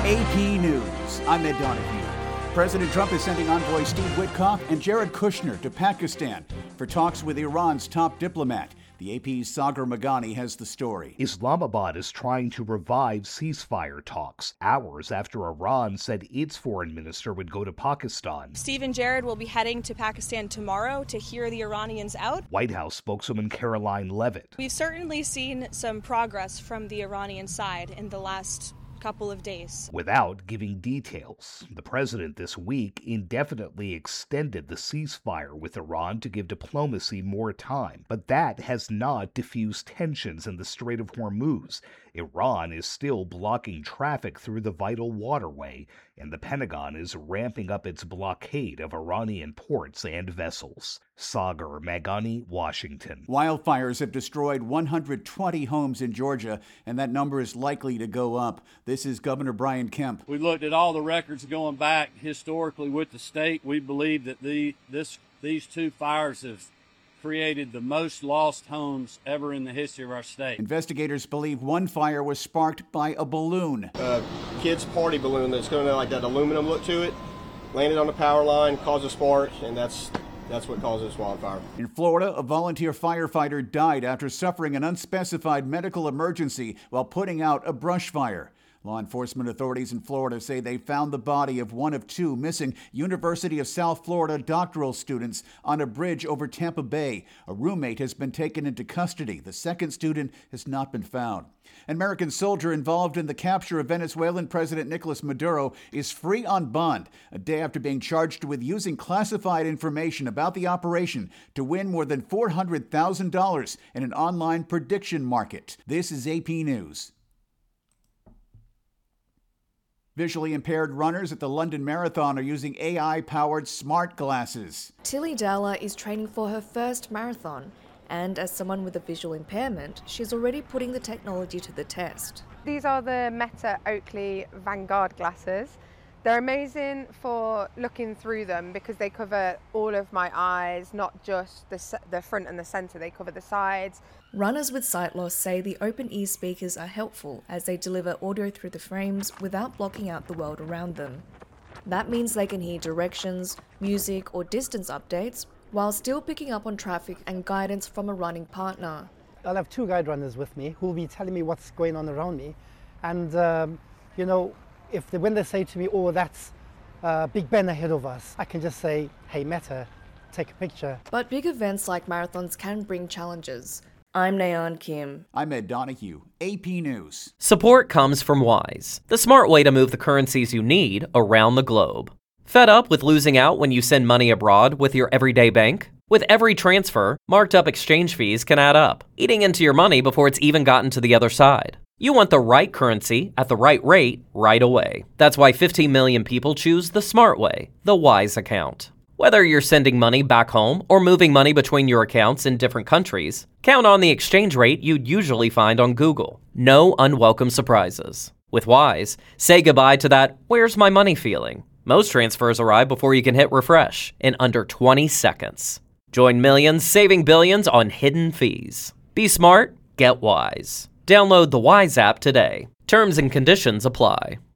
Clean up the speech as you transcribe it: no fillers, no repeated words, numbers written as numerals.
AP News. I'm Ed Donahue. President Trump is sending envoy Steve Witkoff and Jared Kushner to Pakistan for talks with Iran's top diplomat. The AP's Sagar Meghani has the story. Islamabad is trying to revive ceasefire talks, hours after Iran said its foreign minister would go to Pakistan. Steve and Jared will be heading to Pakistan tomorrow to hear the Iranians out. White House spokeswoman Caroline Leavitt. We've certainly seen some progress from the Iranian side in the last couple of days. Without giving details, the president this week indefinitely extended the ceasefire with Iran to give diplomacy more time, but that has not diffused tensions in the Strait of Hormuz. Iran is still blocking traffic through the vital waterway, and the Pentagon is ramping up its blockade of Iranian ports and vessels. Sagar Meghani, Washington. Wildfires have destroyed 120 homes in Georgia, and that number is likely to go up. This is Governor Brian Kemp. We looked at all the records going back historically with the state. We believe that these two fires have created the most lost homes ever in the history of our state. Investigators believe one fire was sparked by a balloon. A kid's party balloon that's going to like that aluminum look to it, landed on the power line, caused a spark, and that's what caused this wildfire. In Florida, a volunteer firefighter died after suffering an unspecified medical emergency while putting out a brush fire. Law enforcement authorities in Florida say they found the body of one of two missing University of South Florida doctoral students on a bridge over Tampa Bay. A roommate has been taken into custody. The second student has not been found. An American soldier involved in the capture of Venezuelan President Nicolas Maduro is free on bond, a day after being charged with using classified information about the operation to win more than $400,000 in an online prediction market. This is AP News. Visually impaired runners at the London Marathon are using AI-powered smart glasses. Tilly Dowler is training for her first marathon, and as someone with a visual impairment, she's already putting the technology to the test. These are the Meta Oakley Vanguard glasses. They're amazing for looking through them because they cover all of my eyes, not just the front and the center, they cover the sides. Runners with sight loss say the open ear speakers are helpful as they deliver audio through the frames without blocking out the world around them. That means they can hear directions, music or distance updates while still picking up on traffic and guidance from a running partner. I'll have two guide runners with me who will be telling me what's going on around me, and when they say to me, oh, that's Big Ben ahead of us, I can just say, hey, Meta, take a picture. But big events like marathons can bring challenges. I'm Nayan Kim. I'm Ed Donahue, AP News. Support comes from Wise, the smart way to move the currencies you need around the globe. Fed up with losing out when you send money abroad with your everyday bank? With every transfer, marked up exchange fees can add up, eating into your money before it's even gotten to the other side. You want the right currency at the right rate right away. That's why 15 million people choose the smart way, the Wise account. Whether you're sending money back home or moving money between your accounts in different countries, count on the exchange rate you'd usually find on Google. No unwelcome surprises. With Wise, say goodbye to that "where's my money" feeling. Most transfers arrive before you can hit refresh in under 20 seconds. Join millions saving billions on hidden fees. Be smart, get Wise. Download the Wise app today. Terms and conditions apply.